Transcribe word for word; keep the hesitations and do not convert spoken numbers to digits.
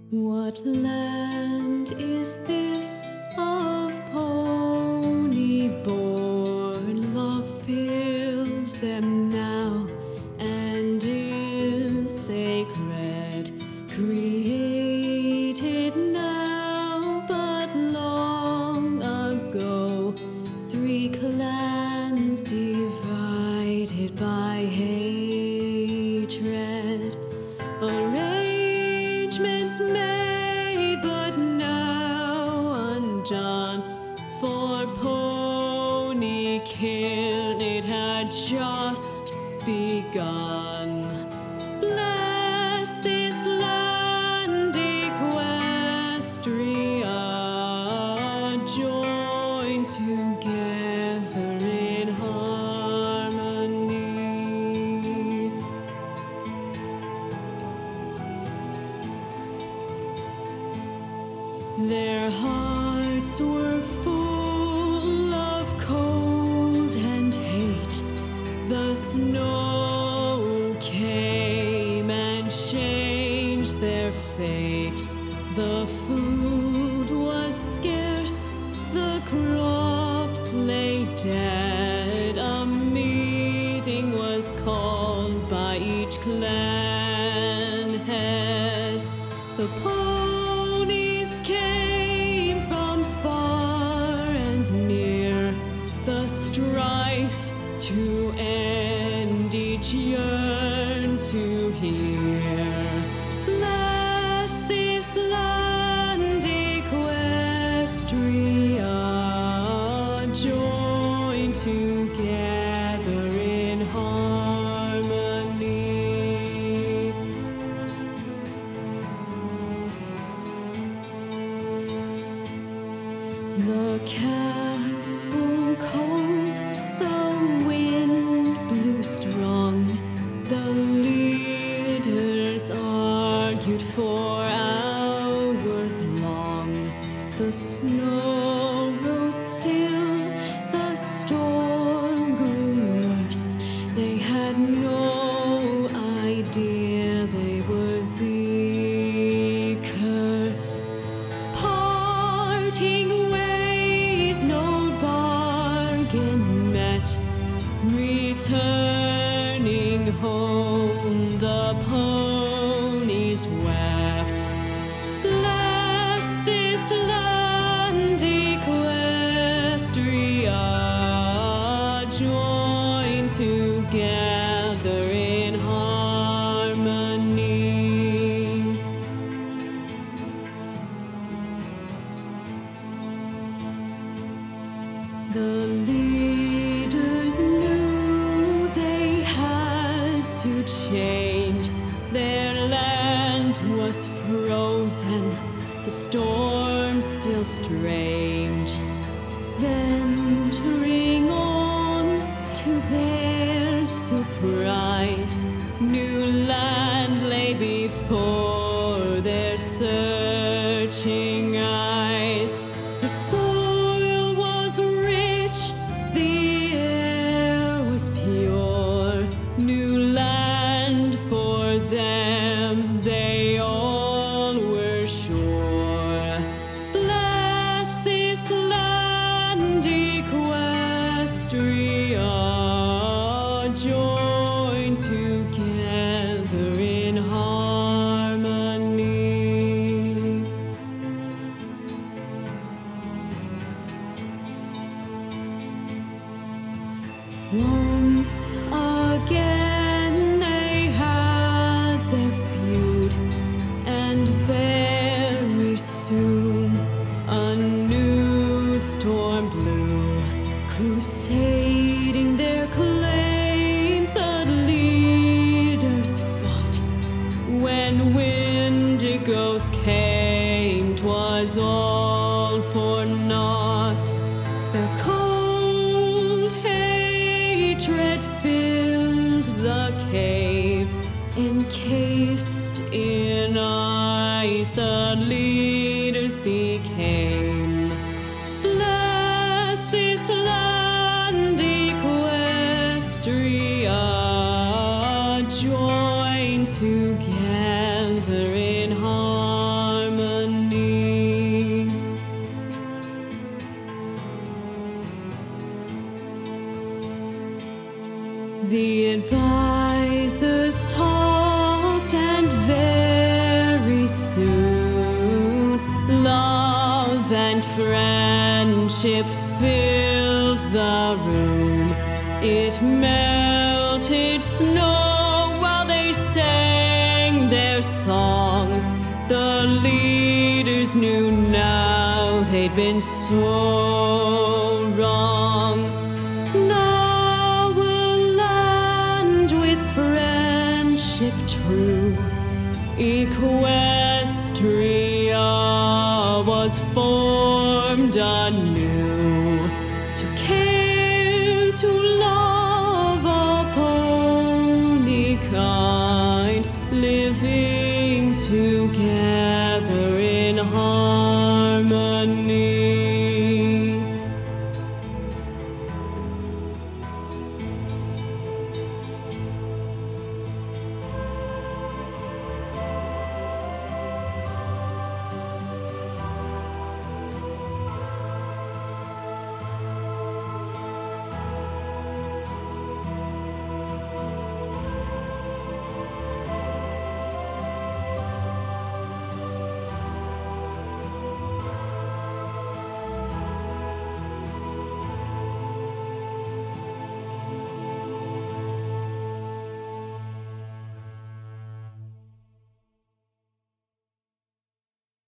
What land is this of pony-born? Love fills them now and is sacred, created now, but long ago. Three clans divided by hatred. Arrangements made, but now undone. For Ponykin it had just begun. Bless this land, Equestria, joined together in harmony. Their hearts were full of cold and hate. The snow came and changed their fate. The food was scarce, the crops lay dead. A meeting was called by each clan head. The ponies came from far and near, the strife to end each yearned to hear. Bless this land, Equestria, joined together in harmony. The castle cold, the wind blew strong. The leaders argued for hours long. The snow rose still, the storm grew worse. They had no idea they were the curse. Parting ways, no bargain met. Returning home, the ponies wept. Bless this land, Equestria, joined together in harmony. The leaders knew they had to change. Their land was frozen, the storm still strange. Venturing on, to their surprise, new land lay before their searching eyes. The soil was rich, the air was pure. New land for them, they all were sure. Bless this land, Equestria, joined together in harmony. Once again they had their feud, and very soon a new storm blew, crusading their claims. The leaders fought. When Windigos came, 'twas all for naught. Their cold hatred filled the cave, encased in ice the leaders became. Bless this land, Equestria, joined together in harmony. Racers talked, and very soon love and friendship filled the room. It melted snow while they sang their songs. The leaders knew now they'd been so wrong. Now a land with friendship true, Equestria was formed anew, to care, to love a pony kind, living